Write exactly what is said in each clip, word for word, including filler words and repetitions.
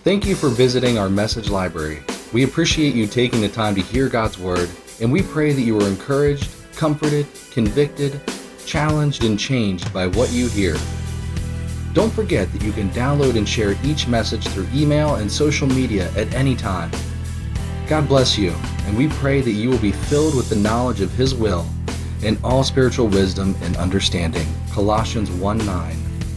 Thank you for visiting our message library. We appreciate you taking the time to hear God's Word, and we pray that you are encouraged, comforted, convicted, challenged, and changed by what you hear. Don't forget that you can download and share each message through email and social media at any time. God bless you, and we pray that you will be filled with the knowledge of His will and all spiritual wisdom and understanding. Colossians one nine.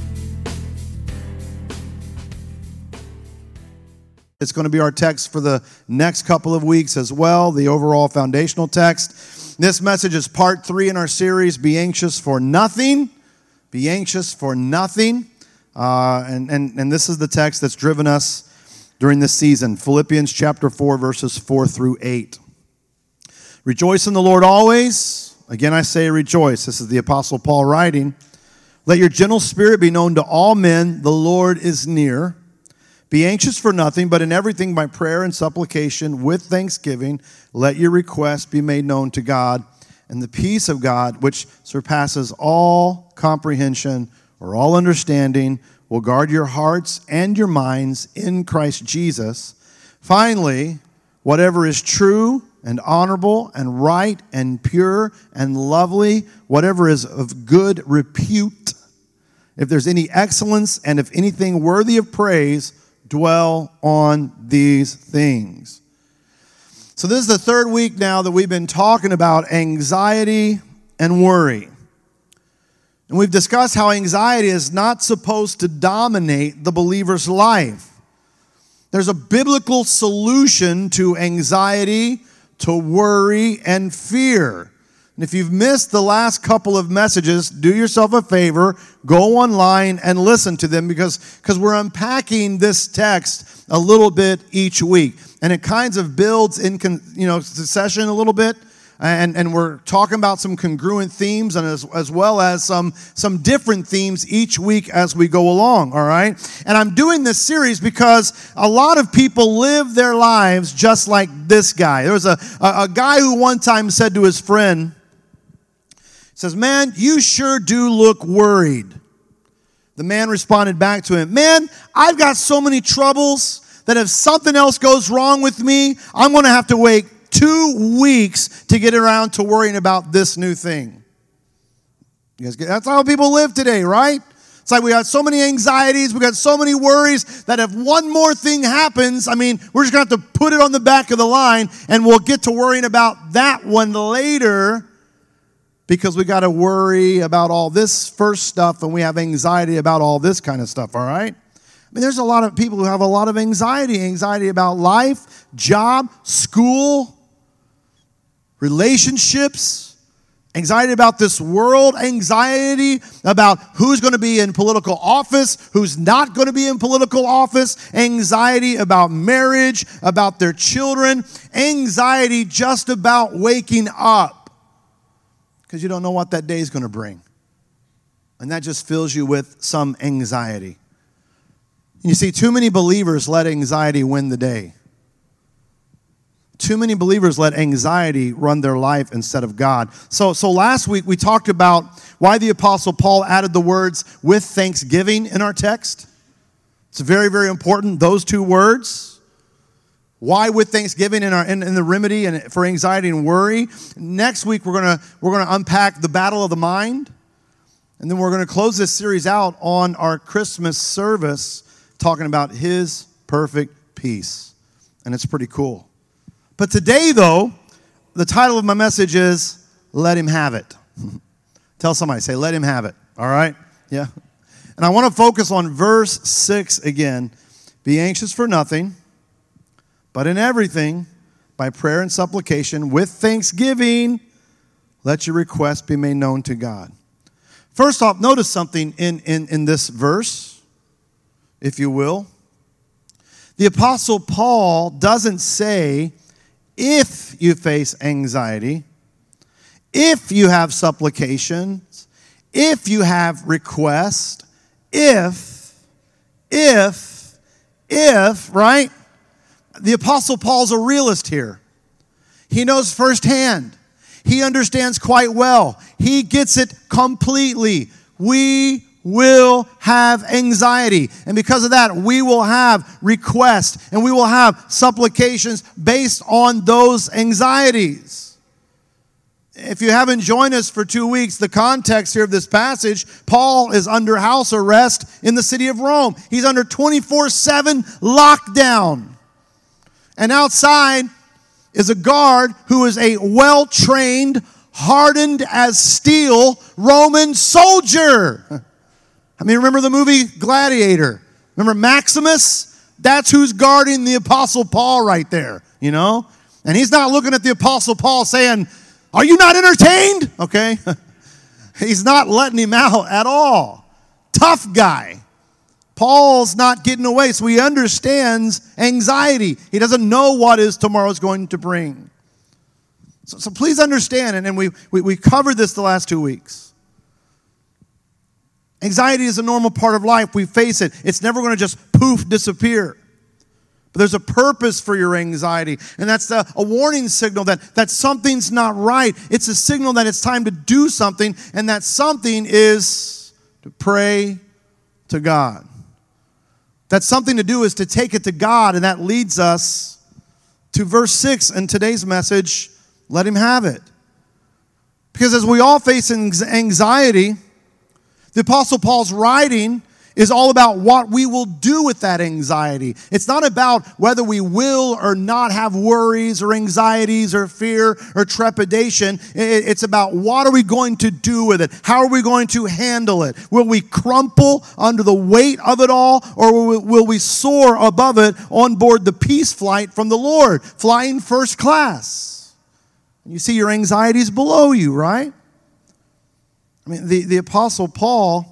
It's going to be our text for the next couple of weeks as well, the overall foundational text. This message is part three in our series, Be Anxious for Nothing. Be Anxious for Nothing. Uh, and, and, and this is the text that's driven us during this season. Philippians chapter four, verses four through eight. Rejoice in the Lord always. Again, I say rejoice. This is the Apostle Paul writing. Let your gentle spirit be known to all men. The Lord is near. Be anxious for nothing, but in everything by prayer and supplication with thanksgiving, let your requests be made known to God. And the peace of God, which surpasses all comprehension or all understanding, will guard your hearts and your minds in Christ Jesus. Finally, whatever is true and honorable and right and pure and lovely, whatever is of good repute, if there's any excellence and if anything worthy of praise, dwell on these things. So this is the third week now that we've been talking about anxiety and worry. And we've discussed how anxiety is not supposed to dominate the believer's life. There's a biblical solution to anxiety, to worry, and fear. And if you've missed the last couple of messages, do yourself a favor, go online and listen to them because, because we're unpacking this text a little bit each week. And it kind of builds in, you know, succession a little bit. And, and we're talking about some congruent themes and as, as well as some, some different themes each week as we go along, all right? And I'm doing this series because a lot of people live their lives just like this guy. There was a, a, a guy who one time said to his friend, says, man, you sure do look worried. The man responded back to him, man, I've got so many troubles that if something else goes wrong with me, I'm going to have to wait two weeks to get around to worrying about this new thing. You guys get, that's how people live today, right? It's like we got so many anxieties, we got so many worries that if one more thing happens, I mean, we're just going to have to put it on the back of the line and we'll get to worrying about that one later. Because we got to worry about all this first stuff and we have anxiety about all this kind of stuff, all right? I mean, there's a lot of people who have a lot of anxiety. Anxiety about life, job, school, relationships, anxiety about this world, anxiety about who's going to be in political office, who's not going to be in political office, anxiety about marriage, about their children, anxiety just about waking up. Because you don't know what that day is going to bring. And that just fills you with some anxiety. You see, too many believers let anxiety win the day. Too many believers let anxiety run their life instead of God. So, so last week we talked about why the Apostle Paul added the words with thanksgiving in our text. It's very, very important, those two words. Why with thanksgiving in our in, in the remedy and for anxiety and worry. Next week we're gonna we're gonna unpack the battle of the mind, and then we're gonna close this series out on our Christmas service, talking about His perfect peace, and it's pretty cool. But today, though, the title of my message is "Let Him Have It." Tell somebody, say, "Let Him have it." All right, yeah. And I want to focus on verse six again. Be anxious for nothing, but in everything, by prayer and supplication, with thanksgiving, let your requests be made known to God. First off, notice something in, in, in this verse, if you will. The Apostle Paul doesn't say, if you face anxiety, if you have supplications, if you have requests, if, if, if, right? The Apostle Paul's a realist here. He knows firsthand. He understands quite well. He gets it completely. We will have anxiety. And because of that, we will have requests and we will have supplications based on those anxieties. If you haven't joined us for two weeks, the context here of this passage, Paul is under house arrest in the city of Rome. He's under twenty-four seven lockdown. And outside is a guard who is a well-trained, hardened as steel Roman soldier. I mean, remember the movie Gladiator? Remember Maximus? That's who's guarding the Apostle Paul right there, you know? And he's not looking at the Apostle Paul saying, "Are you not entertained?" Okay? He's not letting him out at all. Tough guy. Paul's not getting away, so he understands anxiety. He doesn't know what is tomorrow's going to bring. So, so please understand, and, and we, we, we covered this the last two weeks. Anxiety is a normal part of life. We face it. It's never going to just poof disappear. But there's a purpose for your anxiety, and that's a, a warning signal that, that something's not right. It's a signal that it's time to do something, and that something is to pray to God. That something to do is to take it to God, and that leads us to verse six in today's message, let him have it. Because as we all face anxiety, the Apostle Paul's writing is all about what we will do with that anxiety. It's not about whether we will or not have worries or anxieties or fear or trepidation. It's about what are we going to do with it? How are we going to handle it? Will we crumple under the weight of it all, or will we soar above it on board the peace flight from the Lord, flying first class? You see your anxieties below you, right? I mean, the, the Apostle Paul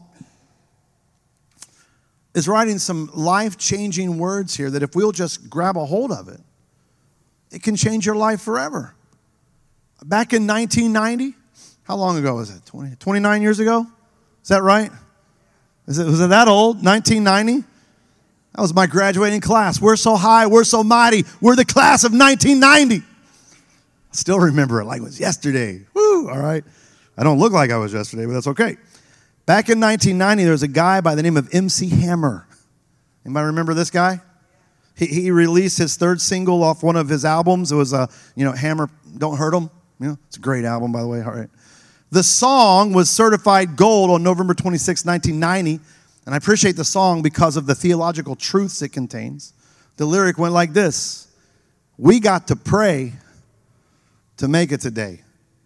is writing some life-changing words here that if we'll just grab a hold of it, it can change your life forever. Back in nineteen ninety, how long ago was it? twenty, twenty-nine years ago? Is that right? Is it, was it that old? nineteen ninety? That was my graduating class. We're so high, we're so mighty. We're the class of nineteen ninety. I still remember it like it was yesterday. Woo, all right. I don't look like I was yesterday, but that's okay. Back in nineteen ninety, there was a guy by the name of M C Hammer. Anybody remember this guy? He, he released his third single off one of his albums. It was, a, you know, Hammer, Don't Hurt 'Em. You know, it's a great album, by the way. All right. The song was certified gold on November twenty-sixth, nineteen ninety. And I appreciate the song because of the theological truths it contains. The lyric went like this: "We got to pray to make it today."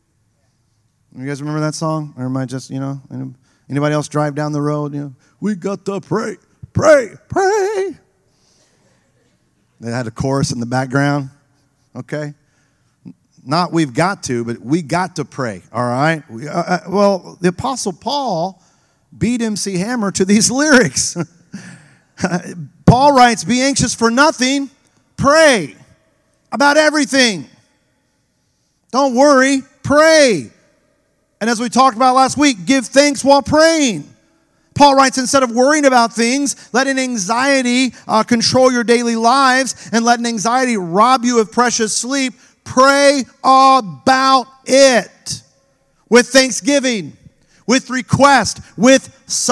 You guys remember that song? Or am I just, you know... Anybody else drive down the road? You know, we got to pray, pray, pray. They had a chorus in the background. Okay? Not we've got to, but we got to pray. All right? We, uh, uh, well, the Apostle Paul beat M C Hammer to these lyrics. Paul writes, "Be anxious for nothing, pray about everything." Don't worry, pray. And as we talked about last week, give thanks while praying. Paul writes, instead of worrying about things, letting anxiety uh, control your daily lives and letting anxiety rob you of precious sleep, pray about it with thanksgiving, with request, with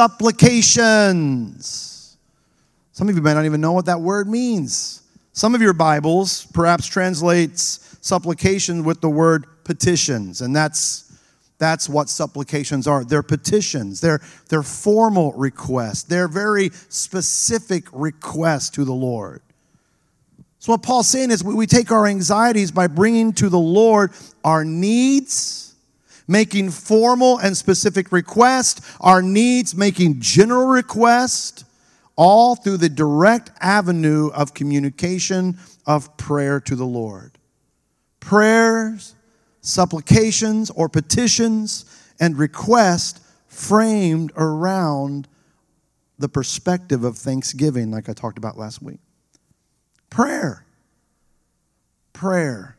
supplications. Some of you may not even know what that word means. Some of your Bibles perhaps translates supplication with the word petitions, and that's That's what supplications are. They're petitions. They're, they're formal requests. They're very specific requests to the Lord. So what Paul's saying is we, we take our anxieties by bringing to the Lord our needs, making formal and specific requests, our needs, making general requests, all through the direct avenue of communication of prayer to the Lord. Prayers, supplications or petitions and requests framed around the perspective of thanksgiving, like I talked about last week. Prayer. Prayer.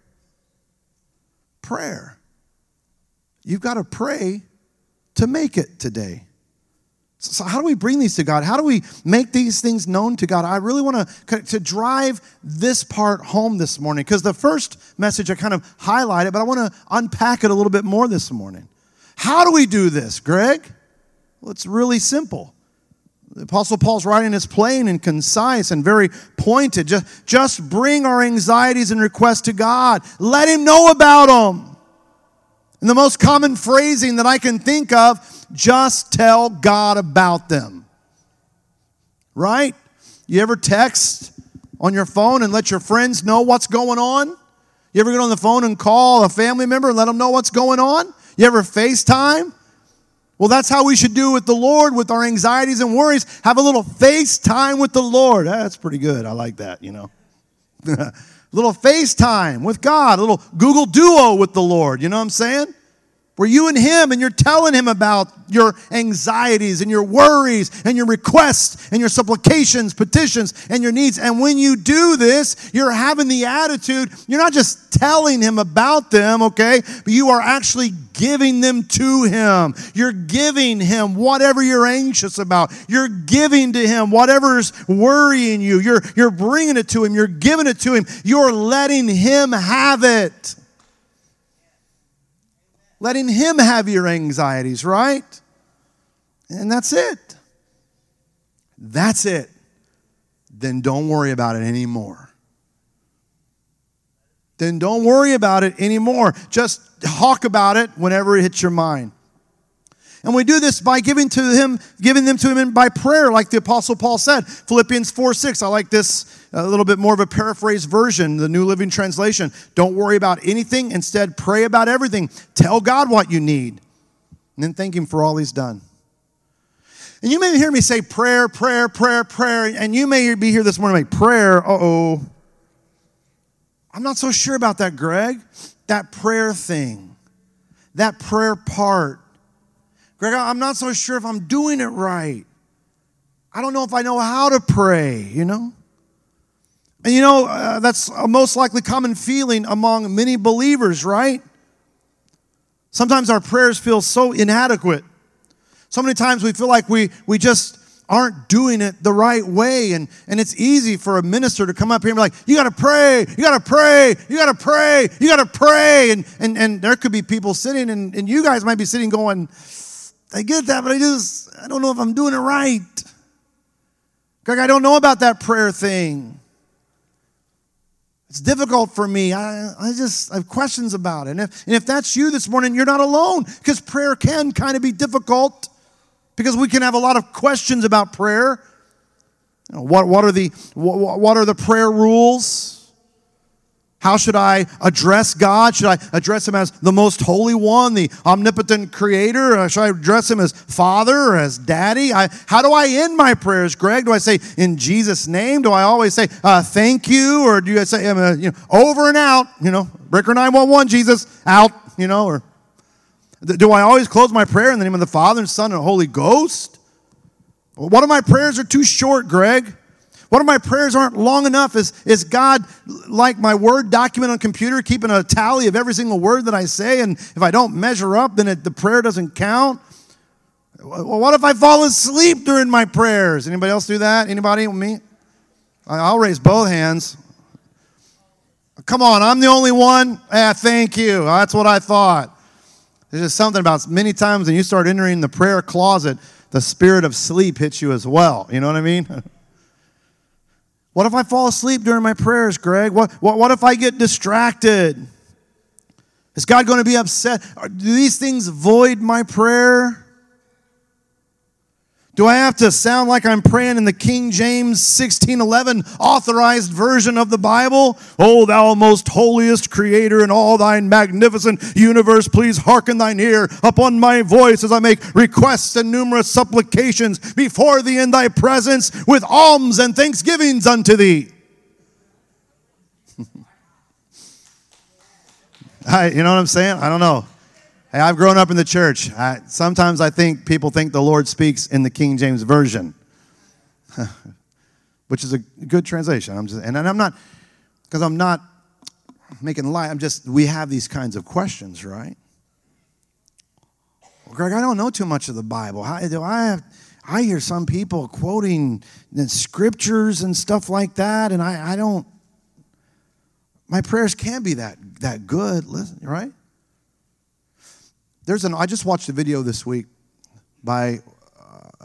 Prayer. You've got to pray to make it today. So how do we bring these to God? How do we make these things known to God? I really want to, to drive this part home this morning, because the first message I kind of highlighted, but I want to unpack it a little bit more this morning. How do we do this, Greg? Well, it's really simple. The Apostle Paul's writing is plain and concise and very pointed. Just, just bring our anxieties and requests to God. Let Him know about them. And the most common phrasing that I can think of, just tell God about them. Right? You ever text on your phone and let your friends know what's going on? You ever get on the phone and call a family member and let them know what's going on? You ever FaceTime? Well, that's how we should do with the Lord, with our anxieties and worries. Have a little FaceTime with the Lord. That's pretty good. I like that, you know. A little FaceTime with God. A little Google Duo with the Lord. You know what I'm saying? Where you and Him, and you're telling Him about your anxieties and your worries and your requests and your supplications, petitions, and your needs. And when you do this, you're having the attitude, you're not just telling Him about them, okay? But you are actually giving them to Him. You're giving Him whatever you're anxious about. You're giving to Him whatever's worrying you. You're, you're bringing it to Him. You're giving it to Him. You're letting Him have it. Letting Him have your anxieties, right? And that's it. That's it. Then don't worry about it anymore. Then don't worry about it anymore. Just talk about it whenever it hits your mind. And we do this by giving to Him, giving them to Him by prayer, like the Apostle Paul said. Philippians four six, I like this a little bit more of a paraphrased version, the New Living Translation. Don't worry about anything. Instead, pray about everything. Tell God what you need. And then thank Him for all He's done. And you may hear me say prayer, prayer, prayer, prayer. And you may be here this morning like, prayer, uh-oh. I'm not so sure about that, Greg. That prayer thing. That prayer part. Greg, I'm not so sure if I'm doing it right. I don't know if I know how to pray, you know. And you know, uh, that's a most likely common feeling among many believers, right? Sometimes our prayers feel so inadequate. So many times we feel like we, we just aren't doing it the right way. And, and it's easy for a minister to come up here and be like, you got to pray, you got to pray, you got to pray, you got to pray. And, and, and there could be people sitting, and, and you guys might be sitting going, I get that, but I just, I don't know if I'm doing it right. Greg, I don't know about that prayer thing. It's difficult for me. I, I just I have questions about it. And if, and if that's you this morning, you're not alone, because prayer can kind of be difficult, because we can have a lot of questions about prayer. You know, what, what, are the, what, what are the prayer rules? How should I address God? Should I address Him as the most holy one, the omnipotent creator? Or should I address Him as Father or as Daddy? I, how do I end my prayers, Greg? Do I say, in Jesus' name? Do I always say, uh, thank you? Or do I say, uh, you know, over and out? You know, Breaker nine one one, Jesus, out, you know? Or do I always close my prayer in the name of the Father and Son and Holy Ghost? What if my prayers are too short, Greg? What if my prayers aren't long enough? Is, is God like my Word document on a computer, keeping a tally of every single word that I say? And if I don't measure up, then it, the prayer doesn't count? Well, what if I fall asleep during my prayers? Anybody else do that? Anybody? Me? I'll raise both hands. Come on, I'm the only one? Yeah, thank you. That's what I thought. There's just something about many times when you start entering the prayer closet, the spirit of sleep hits you as well. You know what I mean? What if I fall asleep during my prayers, Greg? What, what, what if I get distracted? Is God going to be upset? Do these things void my prayer? Do I have to sound like I'm praying in the King James sixteen eleven authorized version of the Bible? O thou most holiest creator in all thine magnificent universe, please hearken thine ear upon my voice as I make requests and numerous supplications before thee in thy presence with alms and thanksgivings unto thee. I, you know what I'm saying? I don't know. Hey, I've grown up in the church. I, sometimes I think people think the Lord speaks in the King James Version, which is a good translation. I'm just, and I'm not, because I'm not making light. I'm just, we have these kinds of questions, right? Well, Greg, I don't know too much of the Bible. How do I have? I hear some people quoting the scriptures and stuff like that, and I, I don't. My prayers can't be that that good, listen, right? There's an. I just watched a video this week by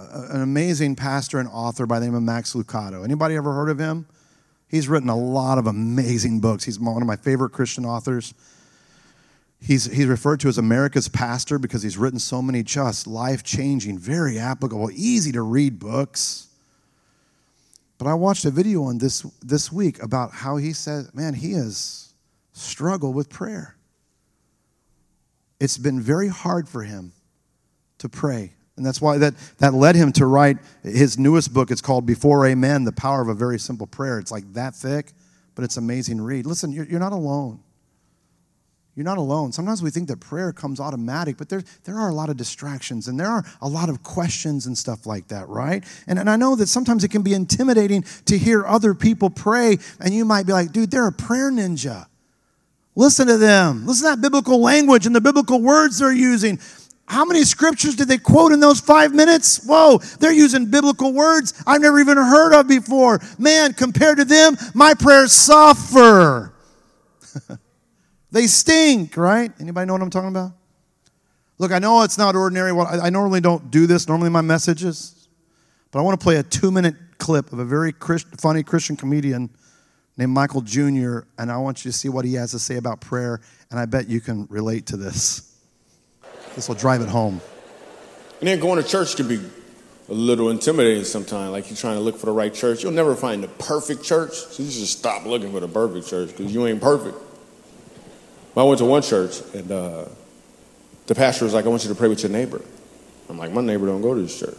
an amazing pastor and author by the name of Max Lucado. Anybody ever heard of him? He's written a lot of amazing books. He's one of my favorite Christian authors. He's, he's referred to as America's pastor because he's written so many just life-changing, very applicable, easy-to-read books. But I watched a video on this this week about how he said, man, he has struggled with prayer. It's been very hard for him to pray. And that's why that, that led him to write his newest book. It's called Before Amen, The Power of a Very Simple Prayer. It's like that thick, but it's amazing to read. Listen, you're, you're not alone. You're not alone. Sometimes we think that prayer comes automatic, but there, there are a lot of distractions, and there are a lot of questions and stuff like that, right? And, and I know that sometimes it can be intimidating to hear other people pray, and you might be like, dude, they're a prayer ninja. Listen to them. Listen to that biblical language and the biblical words they're using. How many scriptures did they quote in those five minutes? Whoa, they're using biblical words I've never even heard of before. Man, compared to them, my prayers suffer. They stink, right? Anybody know what I'm talking about? Look, I know it's not ordinary. Well, I normally don't do this, normally my messages. But I want to play a two-minute clip of a very Christ, funny Christian comedian named Michael Junior, and I want you to see what he has to say about prayer, and I bet you can relate to this. This will drive it home. And then going to church can be a little intimidating sometimes, like you're trying to look for the right church. You'll never find the perfect church, so you just stop looking for the perfect church because you ain't perfect. I went to one church, and uh, the pastor was like, I want you to pray with your neighbor. I'm like, my neighbor don't go to this church.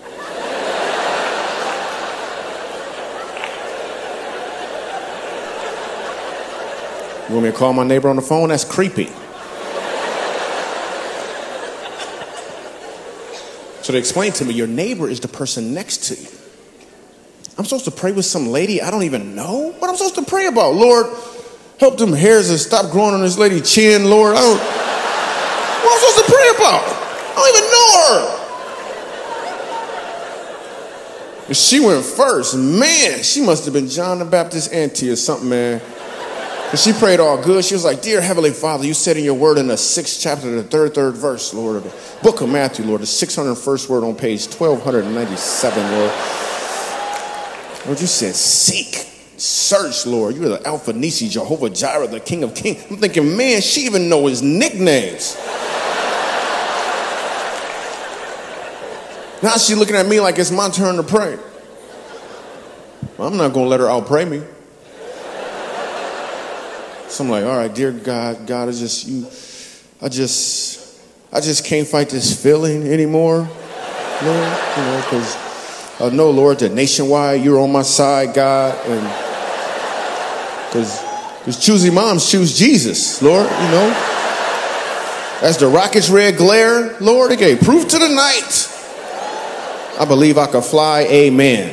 You want me to call my neighbor on the phone? That's creepy. So they explained to me, your neighbor is the person next to you. I'm supposed to pray with some lady I don't even know? What am I supposed to pray about? Lord, help them hairs to stop growing on this lady's chin, Lord. I don't, what am I supposed to pray about? I don't even know her. And she went first. Man, she must have been John the Baptist's auntie or something, man. And she prayed all good. She was like, dear Heavenly Father, you said in your word in the sixth chapter, the third, third verse, Lord, of the book of Matthew, Lord, the six hundred first word on page twelve ninety-seven, Lord. Lord, you said, seek. Search, Lord. You're the Alpha Nisi, Jehovah Jireh, the King of Kings. I'm thinking, man, she even know his nicknames. Now she's looking at me like it's my turn to pray. Well, I'm not going to let her outpray me. So I'm like, all right, dear God, God, I just, you, I just, I just can't fight this feeling anymore, Lord, you know, because I know, Lord, that nationwide you're on my side, God, and Because because choosy moms choose Jesus, Lord, you know. As the rocket's red glare, Lord, it gave proof to the night. I believe I can fly, amen.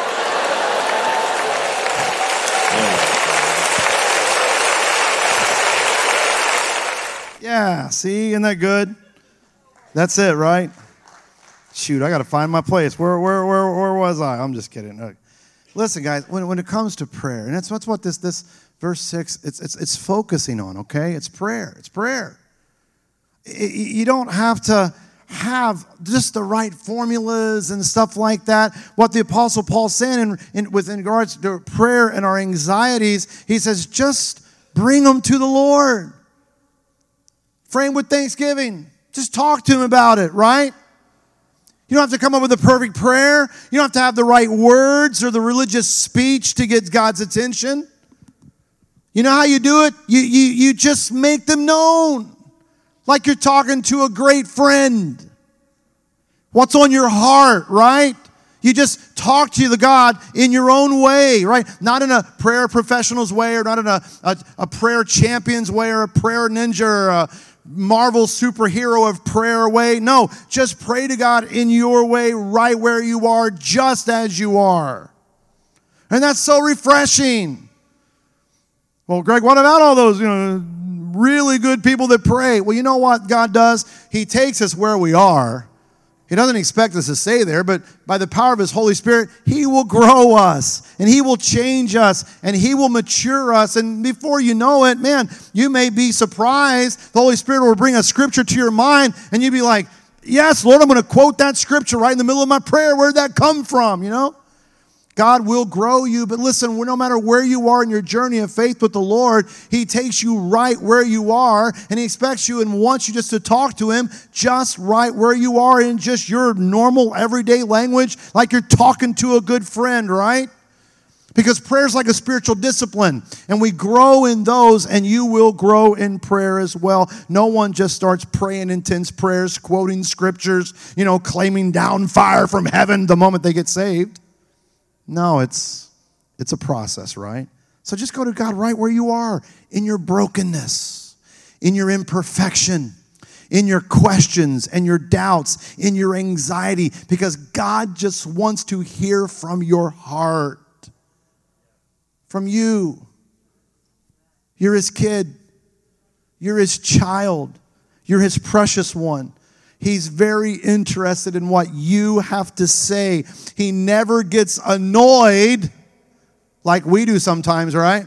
Yeah, see, isn't that good? That's it, right? Shoot, I got to find my place. Where, where, where, where was I? I'm just kidding. Listen, guys, when, when it comes to prayer, and that's, that's what this, this verse six, it's, it's, it's focusing on, okay? It's prayer. It's prayer. It, you don't have to have just the right formulas and stuff like that. What the Apostle Paul's saying in, in, with in regards to prayer and our anxieties, he says, just bring them to the Lord. Frame with thanksgiving. Just talk to him about it, right? You don't have to come up with a perfect prayer. You don't have to have the right words or the religious speech to get God's attention. You know how you do it? You, you, you just make them known. Like you're talking to a great friend. What's on your heart, right? You just talk to the God in your own way, right? Not in a prayer professional's way, or not in a, a, a prayer champion's way, or a prayer ninja, or a Marvel superhero of prayer way. No, just pray to God in your way, right where you are, just as you are. And that's so refreshing. Well, Greg, what about all those, you know, really good people that pray? Well, you know what God does? He takes us where we are. He doesn't expect us to stay there, but by the power of His Holy Spirit, He will grow us, and He will change us, and He will mature us. And before you know it, man, you may be surprised. The Holy Spirit will bring a scripture to your mind, and you'll be like, Yes, Lord, I'm going to quote that scripture right in the middle of my prayer. Where'd that come from, you know? God will grow you, but listen, no matter where you are in your journey of faith with the Lord, He takes you right where you are, and He expects you and wants you just to talk to Him just right where you are in just your normal everyday language, like you're talking to a good friend, right? Because prayer is like a spiritual discipline, and we grow in those, and you will grow in prayer as well. No one just starts praying intense prayers, quoting scriptures, you know, claiming down fire from heaven the moment they get saved. No, it's it's a process, right? So just go to God right where you are, in your brokenness, in your imperfection, in your questions and your doubts, in your anxiety, because God just wants to hear from your heart, from you. You're His kid. You're His child. You're His precious one. He's very interested in what you have to say. He never gets annoyed like we do sometimes, right?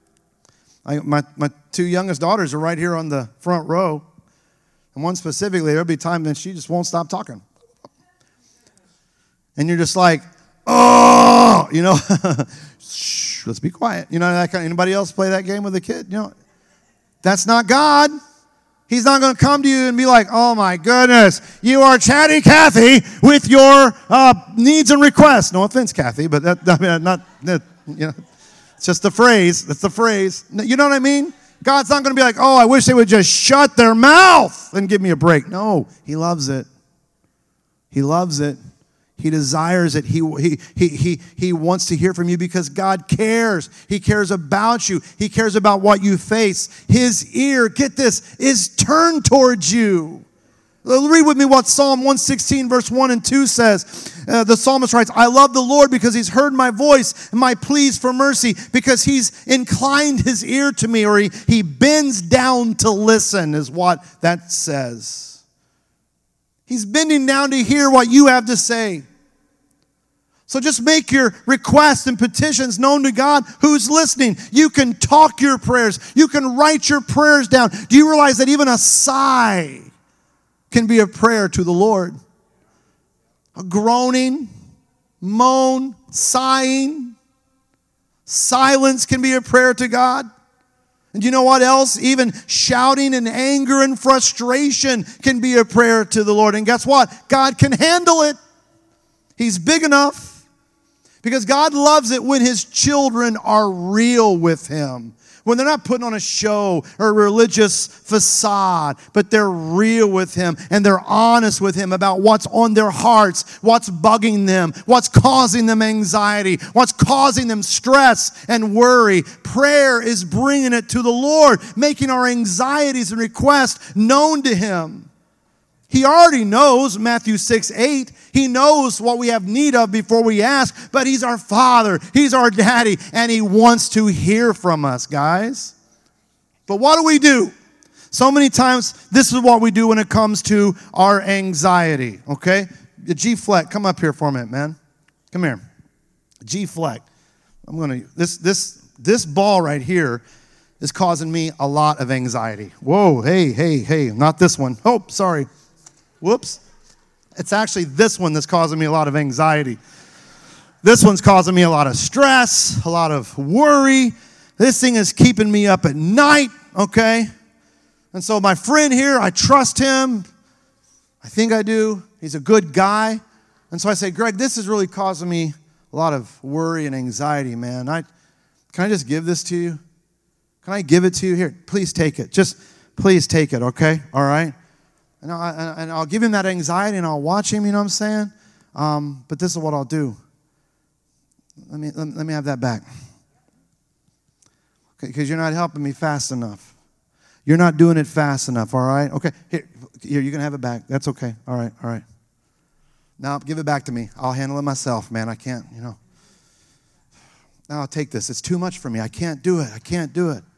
I, my, my two youngest daughters are right here on the front row. And one specifically, there'll be time that she just won't stop talking. And you're just like, oh, you know, shh, let's be quiet. You know, that kind of, anybody else play that game with a kid? You know, that's not God. He's not going to come to you and be like, oh my goodness, you are chatty Kathy with your uh, needs and requests. No offense, Kathy, but that, I mean, not, that, you know, it's just the phrase. That's the phrase. You know what I mean? God's not going to be like, oh, I wish they would just shut their mouth and give me a break. No, He loves it. He loves it. He desires it. He, he, he, he, he wants to hear from you because God cares. He cares about you. He cares about what you face. His ear, get this, is turned towards you. Read with me what Psalm one sixteen verse one and two says. Uh, the psalmist writes, I love the Lord because He's heard my voice and my pleas for mercy, because He's inclined His ear to me, or he, he bends down to listen, is what that says. He's bending down to hear what you have to say. So just make your requests and petitions known to God who's listening. You can talk your prayers. You can write your prayers down. Do you realize that even a sigh can be a prayer to the Lord? A groaning, moan, sighing, silence can be a prayer to God. And you know what else? Even shouting and anger and frustration can be a prayer to the Lord. And guess what? God can handle it. He's big enough. Because God loves it when His children are real with Him. When they're not putting on a show or a religious facade, but they're real with Him and they're honest with Him about what's on their hearts, what's bugging them, what's causing them anxiety, what's causing them stress and worry. Prayer is bringing it to the Lord, making our anxieties and requests known to Him. He already knows, Matthew six eight, He knows what we have need of before we ask, but He's our Father, He's our Daddy, and He wants to hear from us, guys. But what do we do? So many times, this is what we do when it comes to our anxiety, okay? G-Fleck, come up here for a minute, man. Come here. G-Fleck. I'm going to, this, this, this ball right here is causing me a lot of anxiety. Whoa, hey, hey, hey, not this one. Oh, sorry. Whoops. It's actually this one that's causing me a lot of anxiety. This one's causing me a lot of stress, a lot of worry. This thing is keeping me up at night, okay? And so my friend here, I trust him. I think I do. He's a good guy. And so I say, Greg, this is really causing me a lot of worry and anxiety, man. I, can I just give this to you? Can I give it to you? Here, please take it. Just please take it, okay? All right? And, I, and I'll give him that anxiety and I'll watch him, you know what I'm saying? Um, but this is what I'll do. Let me, let, let me have that back. Okay, because you're not helping me fast enough. You're not doing it fast enough, all right? Okay, here, here, you can have it back. That's okay. All right, all right. Now, give it back to me. I'll handle it myself, man. I can't, you know. Now, I'll take this. It's too much for me. I can't do it. I can't do it.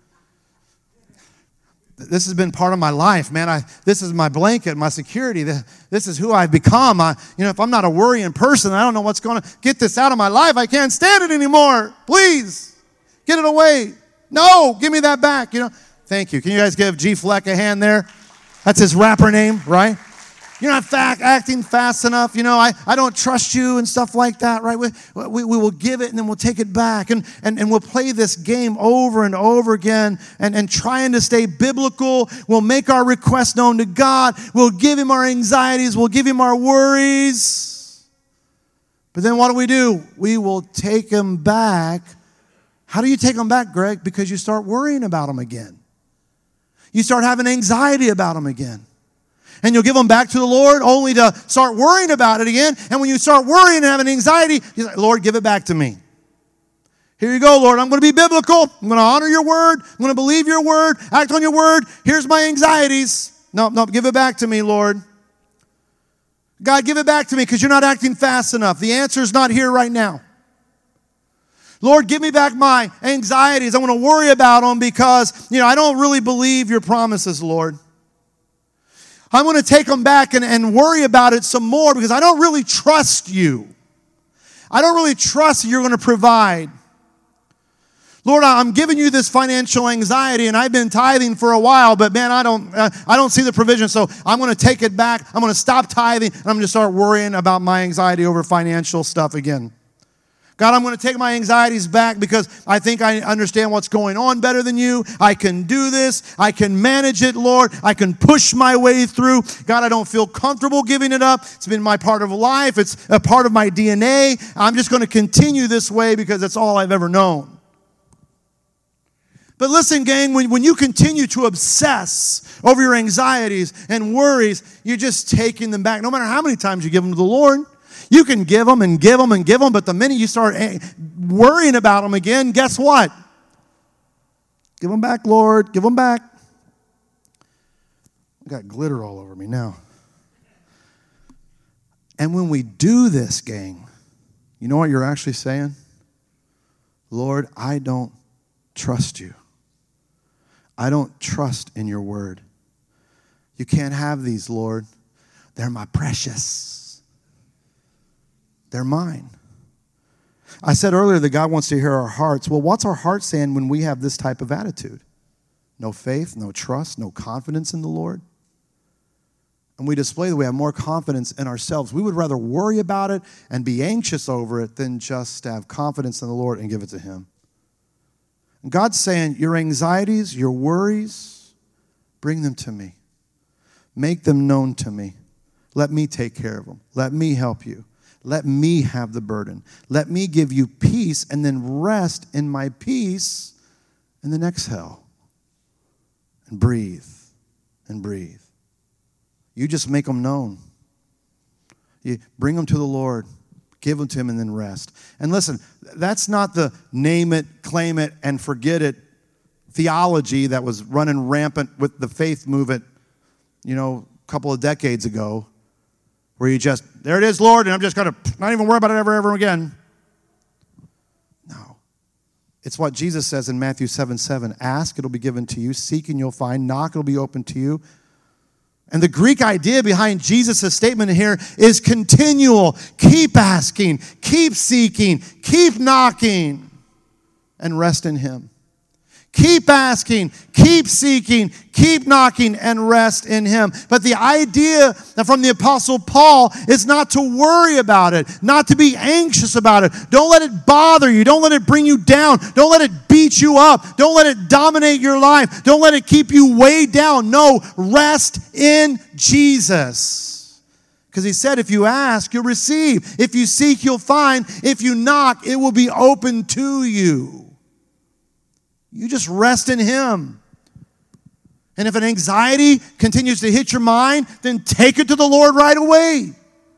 This has been part of my life, man. I, this is my blanket, my security. This is who I've become. I, you know, if I'm not a worrying person, I don't know what's going to get this out of my life. I can't stand it anymore. Please, get it away. No, give me that back. You know, thank you. Can you guys give G Fleck a hand there? That's his rapper name, right? You're not fact, acting fast enough. You know, I, I don't trust you and stuff like that, right? We, we, we will give it and then we'll take it back. And, and, and we'll play this game over and over again and, and trying to stay biblical. We'll make our requests known to God. We'll give him our anxieties. We'll give him our worries. But then what do we do? We will take them back. How do you take them back, Greg? Because you start worrying about them again. You start having anxiety about them again. And you'll give them back to the Lord only to start worrying about it again. And when you start worrying and having anxiety, you're like, Lord, give it back to me. Here you go, Lord. I'm going to be biblical. I'm going to honor your word. I'm going to believe your word, act on your word. Here's my anxieties. No, no, give it back to me, Lord. God, give it back to me because you're not acting fast enough. The answer is not here right now. Lord, give me back my anxieties. I want to worry about them because, you know, I don't really believe your promises, Lord. I'm going to take them back and, and worry about it some more because I don't really trust you. I don't really trust that you're going to provide. Lord, I'm giving you this financial anxiety, and I've been tithing for a while, but man, I don't, uh, I don't see the provision, so I'm going to take it back. I'm going to stop tithing, and I'm going to start worrying about my anxiety over financial stuff again. God, I'm going to take my anxieties back because I think I understand what's going on better than you. I can do this. I can manage it, Lord. I can push my way through. God, I don't feel comfortable giving it up. It's been my part of life. It's a part of my D N A. I'm just going to continue this way because it's all I've ever known. But listen, gang, when, when you continue to obsess over your anxieties and worries, you're just taking them back. No matter how many times you give them to the Lord. You can give them and give them and give them, but the minute you start worrying about them again, guess what? Give them back, Lord. Give them back. I got glitter all over me now. And when we do this, gang, you know what you're actually saying? Lord, I don't trust you. I don't trust in your word. You can't have these, Lord. They're my precious. They're mine. I said earlier that God wants to hear our hearts. Well, what's our heart saying when we have this type of attitude? No faith, no trust, no confidence in the Lord. And we display that we have more confidence in ourselves. We would rather worry about it and be anxious over it than just have confidence in the Lord and give it to him. And God's saying, your anxieties, your worries, bring them to me. Make them known to me. Let me take care of them. Let me help you. Let me have the burden. Let me give you peace and then rest in my peace and then exhale and breathe and breathe. You just make them known. You bring them to the Lord, give them to him, and then rest. And listen, that's not the name it, claim it, and forget it theology that was running rampant with the faith movement, you know, a couple of decades ago. Where you just, there it is, Lord, and I'm just going to not even worry about it ever, ever again. No. It's what Jesus says in Matthew seven seven. Ask, it'll be given to you. Seek, and you'll find. Knock, it'll be open to you. And the Greek idea behind Jesus' statement here is continual. Keep asking, keep seeking, keep knocking, and rest in him. Keep asking, keep seeking, keep knocking, and rest in him. But the idea from the Apostle Paul is not to worry about it, not to be anxious about it. Don't let it bother you. Don't let it bring you down. Don't let it beat you up. Don't let it dominate your life. Don't let it keep you weighed down. No, rest in Jesus. Because he said, if you ask, you'll receive. If you seek, you'll find. If you knock, it will be open to you. You just rest in him. And if an anxiety continues to hit your mind, then take it to the Lord right away.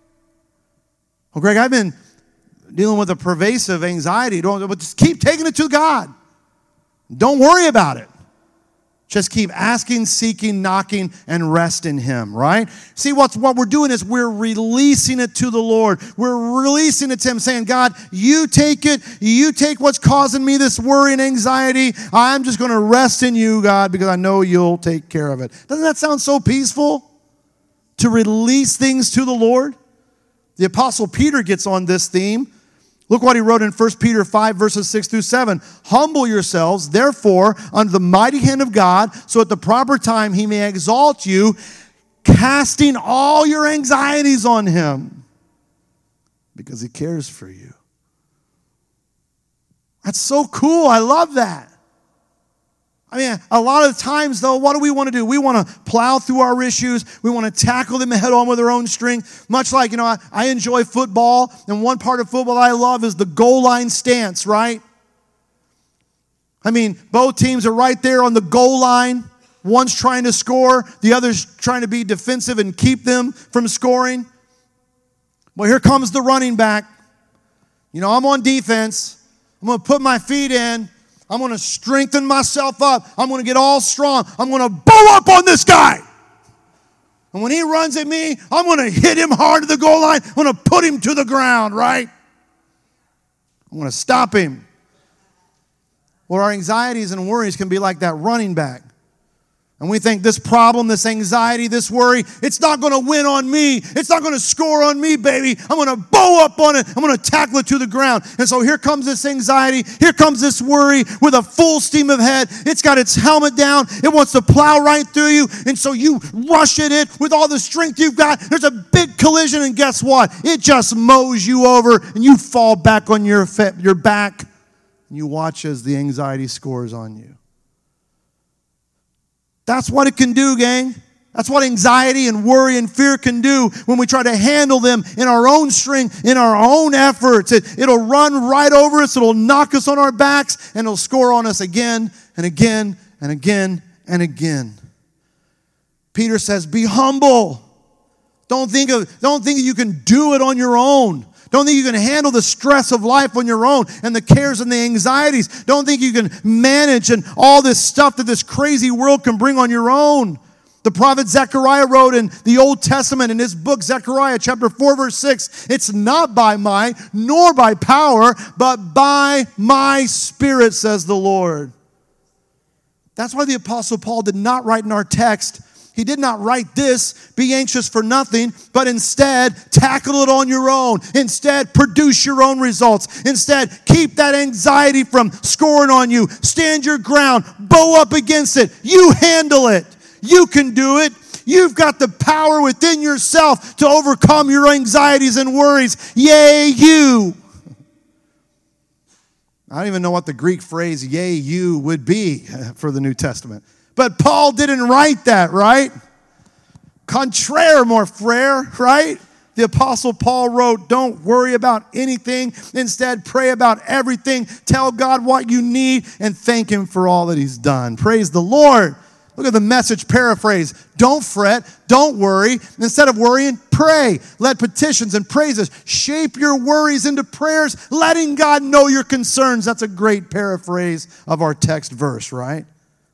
Well, Greg, I've been dealing with a pervasive anxiety. Don't, but just keep taking it to God. Don't worry about it. Just keep asking, seeking, knocking, and rest in him, right? See, what's, what we're doing is we're releasing it to the Lord. We're releasing it to him, saying, God, you take it. You take what's causing me this worry and anxiety. I'm just going to rest in you, God, because I know you'll take care of it. Doesn't that sound so peaceful? To release things to the Lord? The Apostle Peter gets on this theme. Look what he wrote in First Peter five, verses six through seven. Humble yourselves, therefore, under the mighty hand of God, so at the proper time he may exalt you, casting all your anxieties on him because he cares for you. That's so cool. I love that. I mean, a lot of times, though, what do we want to do? We want to plow through our issues. We want to tackle them head on with our own strength. Much like, you know, I, I enjoy football, and one part of football I love is the goal line stance, right? I mean, both teams are right there on the goal line. One's trying to score. The other's trying to be defensive and keep them from scoring. Well, here comes the running back. You know, I'm on defense. I'm going to put my feet in. I'm going to strengthen myself up. I'm going to get all strong. I'm going to bow up on this guy. And when he runs at me, I'm going to hit him hard to the goal line. I'm going to put him to the ground, right? I'm going to stop him. Well, our anxieties and worries can be like that running back. And we think this problem, this anxiety, this worry, it's not going to win on me. It's not going to score on me, baby. I'm going to bow up on it. I'm going to tackle it to the ground. And so here comes this anxiety. Here comes this worry with a full steam of head. It's got its helmet down. It wants to plow right through you. And so you rush at it with all the strength you've got. There's a big collision, and guess what? It just mows you over, and you fall back on your, your back. And you watch as the anxiety scores on you. That's what it can do, gang. That's what anxiety and worry and fear can do when we try to handle them in our own strength, in our own efforts. It, it'll run right over us. It'll knock us on our backs, and it'll score on us again and again and again and again. Peter says, be humble. Don't think of, don't think you can do it on your own. Don't think you can handle the stress of life on your own and the cares and the anxieties. Don't think you can manage and all this stuff that this crazy world can bring on your own. The prophet Zechariah wrote in the Old Testament in his book, Zechariah chapter four, verse six, it's not by might nor by power, but by my Spirit, says the Lord. That's why the Apostle Paul did not write in our text, he did not write this, be anxious for nothing, but instead tackle it on your own. Instead, produce your own results. Instead, keep that anxiety from scoring on you. Stand your ground. Bow up against it. You handle it. You can do it. You've got the power within yourself to overcome your anxieties and worries. Yay, you. I don't even know what the Greek phrase yay, you would be for the New Testament. But Paul didn't write that, right? Contraire, mon frère, right? The Apostle Paul wrote, don't worry about anything. Instead, pray about everything. Tell God what you need and thank Him for all that He's done. Praise the Lord. Look at the Message paraphrase. Don't fret. Don't worry. Instead of worrying, pray. Let petitions and praises shape your worries into prayers, letting God know your concerns. That's a great paraphrase of our text verse, right?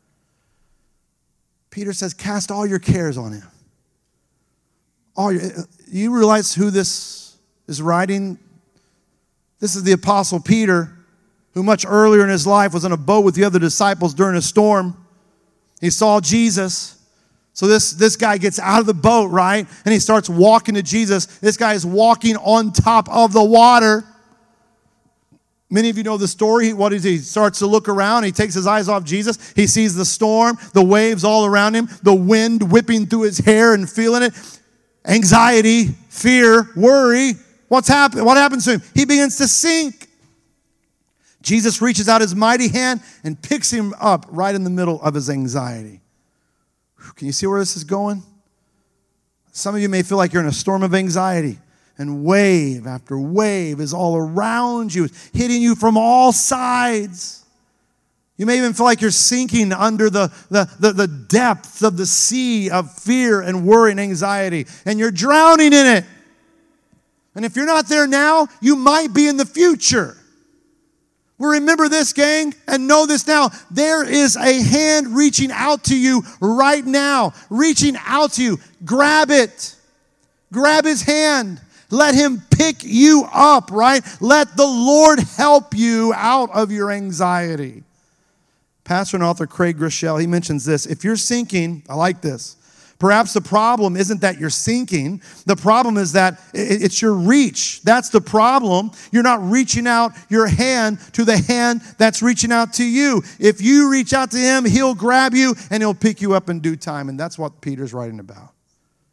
Peter says, cast all your cares on Him. All your, you realize who this is writing? This is the Apostle Peter, who much earlier in his life was in a boat with the other disciples during a storm. He saw Jesus. So this, this guy gets out of the boat, right? And he starts walking to Jesus. This guy is walking on top of the water. Many of you know the story. What is he? He starts to look around. He takes his eyes off Jesus. He sees the storm, the waves all around him, the wind whipping through his hair and feeling it. Anxiety, fear, worry. What's happened? What happens to him? He begins to sink. Jesus reaches out his mighty hand and picks him up right in the middle of his anxiety. Can you see where this is going? Some of you may feel like you're in a storm of anxiety. And wave after wave is all around you, hitting you from all sides. You may even feel like you're sinking under the, the, the, the depths of the sea of fear and worry and anxiety. And you're drowning in it. And if you're not there now, you might be in the future. Well, remember this, gang, and know this now. There is a hand reaching out to you right now. Reaching out to you. Grab it. Grab His hand. Let Him pick you up, right? Let the Lord help you out of your anxiety. Pastor and author Craig Groeschel, he mentions this. If you're sinking, I like this. Perhaps the problem isn't that you're sinking. The problem is that it's your reach. That's the problem. You're not reaching out your hand to the hand that's reaching out to you. If you reach out to Him, He'll grab you and He'll pick you up in due time. And that's what Peter's writing about.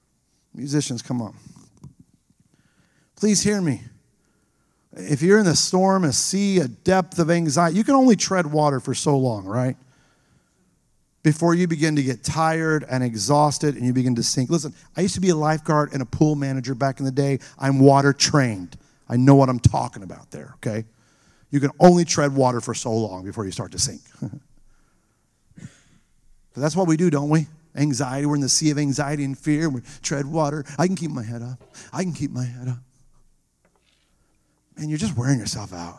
Musicians, come on. Please hear me. If you're in a storm, a sea, a depth of anxiety, you can only tread water for so long, right? Before you begin to get tired and exhausted and you begin to sink. Listen, I used to be a lifeguard and a pool manager back in the day. I'm water trained. I know what I'm talking about there, okay? You can only tread water for so long before you start to sink. But that's what we do, don't we? Anxiety, we're in the sea of anxiety and fear, and we tread water. I can keep my head up. I can keep my head up. Man, you're just wearing yourself out.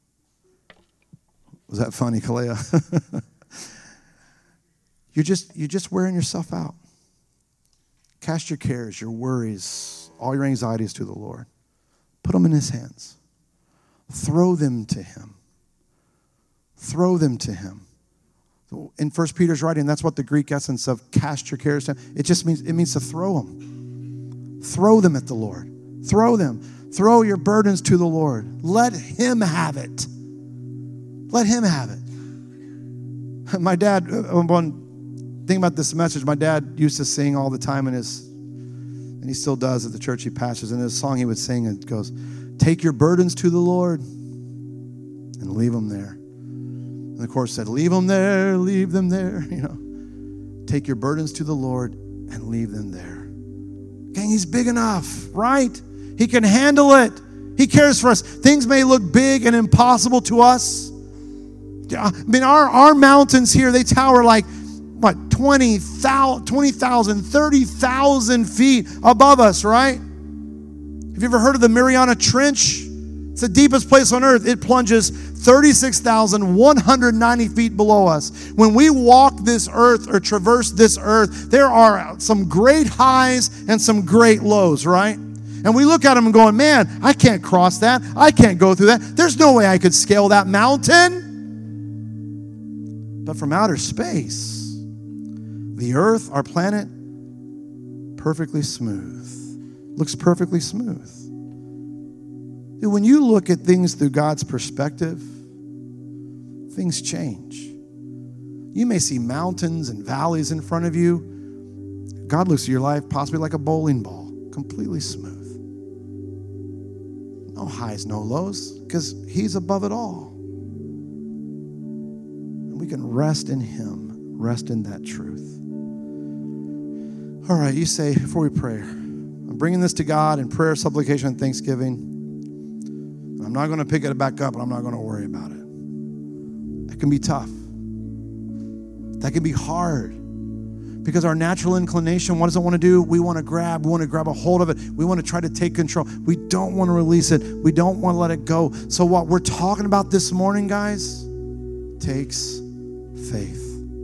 Was that funny, Kalea? You're just, you're just wearing yourself out. Cast your cares, your worries, all your anxieties to the Lord. Put them in his hands. Throw them to him. Throw them to him. In First Peter's writing, that's what the Greek essence of cast your cares to him. It just means, it means to throw them. Throw them at the Lord. Throw them. Throw your burdens to the Lord. Let him have it. Let him have it. My dad, one thing about this message, my dad used to sing all the time in his, and he still does at the church he pastors. In his song he would sing, it goes, take your burdens to the Lord and leave them there. And the chorus said, leave them there, leave them there. You know, take your burdens to the Lord and leave them there. Gang, he's big enough, right? He can handle it. He cares for us. Things may look big and impossible to us. I mean, our, our mountains here, they tower like, what, twenty thousand, thirty thousand feet above us, right? Have you ever heard of the Mariana Trench? It's the deepest place on earth. It plunges thirty-six thousand one hundred ninety feet below us. When we walk this earth or traverse this earth, there are some great highs and some great lows, right? And we look at them and going, man, I can't cross that. I can't go through that. There's no way I could scale that mountain. But from outer space, the earth, our planet, perfectly smooth. Looks perfectly smooth. Dude, when you look at things through God's perspective, things change. You may see mountains and valleys in front of you. God looks at your life possibly like a bowling ball, completely smooth. No highs, no lows, because he's above it all. And we can rest in him, rest in that truth. All right, you say, before we pray, I'm bringing this to God in prayer, supplication, and thanksgiving. I'm not going to pick it back up, and I'm not going to worry about it. That can be tough. That can be hard. Because our natural inclination, what does it want to do? We want to grab, we want to grab a hold of it. We want to try to take control. We don't want to release it. We don't want to let it go. So what we're talking about this morning, guys, takes faith.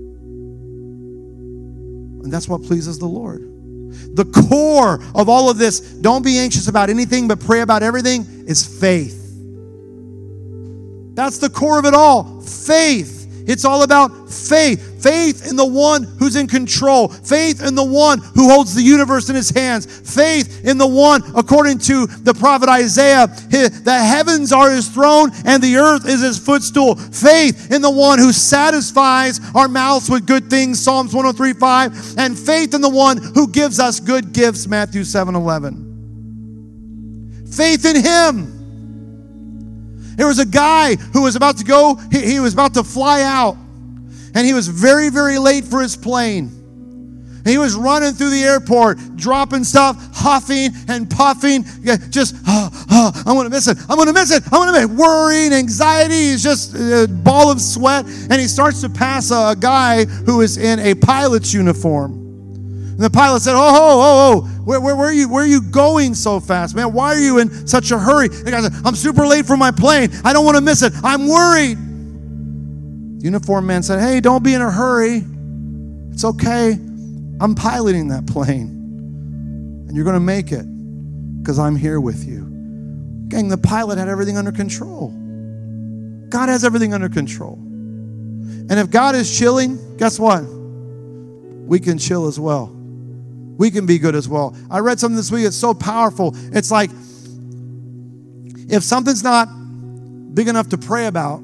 And that's what pleases the Lord. The core of all of this, don't be anxious about anything, but pray about everything, is faith. That's the core of it all. Faith. It's all about faith. Faith in the one who's in control. Faith in the one who holds the universe in his hands. Faith in the one, according to the prophet Isaiah, the heavens are his throne and the earth is his footstool. Faith in the one who satisfies our mouths with good things, Psalms one oh three five. And faith in the one who gives us good gifts, Matthew seven eleven. Faith in him. There was a guy who was about to go, he, he was about to fly out, and he was very, very late for his plane. And he was running through the airport, dropping stuff, huffing and puffing, just, oh, oh, I'm going to miss it, I'm going to miss it, I'm going to miss it, worrying, anxiety, he's just a ball of sweat, and he starts to pass a, a guy who is in a pilot's uniform. And the pilot said, oh, oh, oh, oh, where, where, where, are you, where are you going so fast, man? Why are you in such a hurry? The guy said, I'm super late for my plane. I don't want to miss it. I'm worried. The uniformed man said, hey, don't be in a hurry. It's okay. I'm piloting that plane. And you're going to make it because I'm here with you. Gang, the pilot had everything under control. God has everything under control. And if God is chilling, guess what? We can chill as well. We can be good as well. I read something this week. It's so powerful. It's like if something's not big enough to pray about,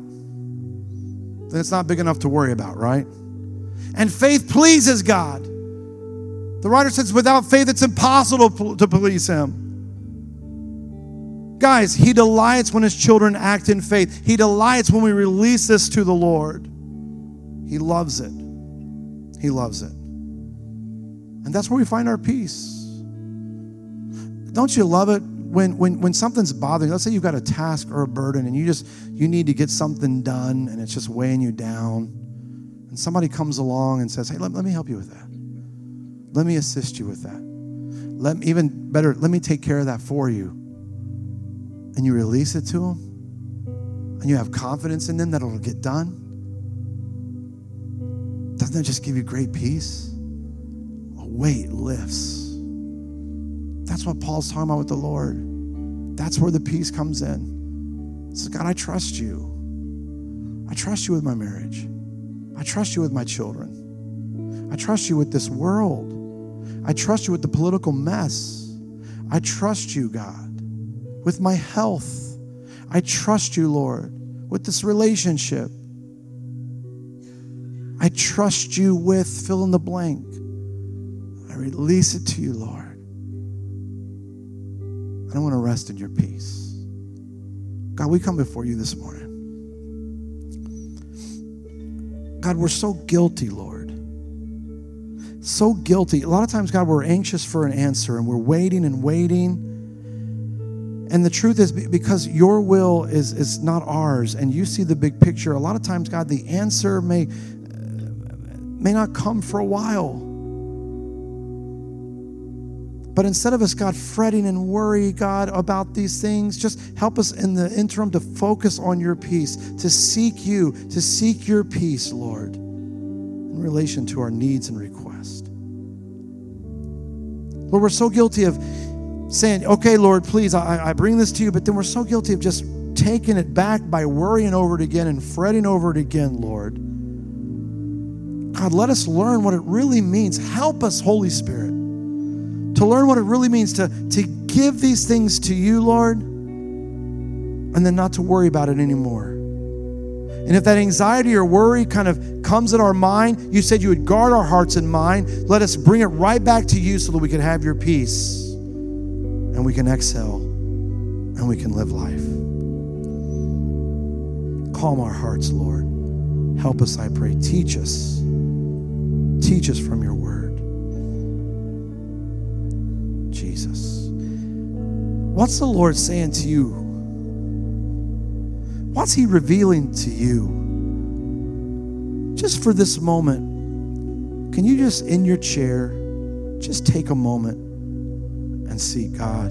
then it's not big enough to worry about, right? And faith pleases God. The writer says, without faith, it's impossible to please him. Guys, he delights when his children act in faith. He delights when we release this to the Lord. He loves it. He loves it. And that's where we find our peace. Don't you love it when, when, when something's bothering you? Let's say you've got a task or a burden and you just, you need to get something done and it's just weighing you down. And somebody comes along and says, hey, let, let me help you with that. Let me assist you with that. Let me, even better, let me take care of that for you. And you release it to them. And you have confidence in them that it'll get done. Doesn't that just give you great peace? A weight lifts. That's what Paul's talking about with the Lord. That's where the peace comes in. He says, God, I trust you. I trust you with my marriage. I trust you with my children. I trust you with this world. I trust you with the political mess. I trust you, God, with my health. I trust you, Lord, with this relationship. I trust you with fill in the blank. I release it to you, Lord. I want to rest in your peace. God, we come before you this morning. God, we're so guilty, Lord. So guilty. A lot of times, God, we're anxious for an answer and we're waiting and waiting. And the truth is, because your will is, is not ours and you see the big picture, a lot of times, God, the answer may, may not come for a while. But instead of us, God, fretting and worry, God, about these things, just help us in the interim to focus on your peace, to seek you, to seek your peace, Lord, in relation to our needs and requests. Lord, we're so guilty of saying, okay, Lord, please, I, I bring this to you, but then we're so guilty of just taking it back by worrying over it again and fretting over it again, Lord. God, let us learn what it really means. Help us, Holy Spirit, to learn what it really means to, to give these things to you, Lord, and then not to worry about it anymore. And if that anxiety or worry kind of comes in our mind, you said you would guard our hearts and mind. Let us bring it right back to you so that we can have your peace and we can exhale and we can live life. Calm our hearts, Lord. Help us, I pray. Teach us. Teach us from your word. Jesus. What's the Lord saying to you? What's he revealing to you? Just for this moment, can you just in your chair, just take a moment and seek God?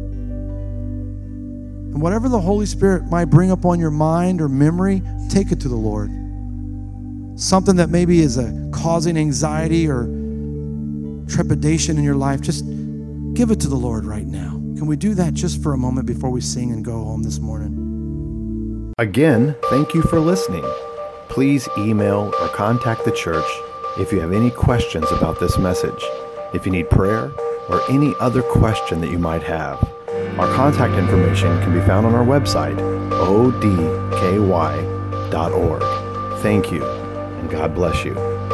And whatever the Holy Spirit might bring up on your mind or memory, take it to the Lord. Something that maybe is a causing anxiety or trepidation in your life, just give it to the Lord right now. Can we do that just for a moment before we sing and go home this morning? Again, thank you for listening. Please email or contact the church if you have any questions about this message, if you need prayer, or any other question that you might have. Our contact information can be found on our website, o d k y dot org. Thank you, and God bless you.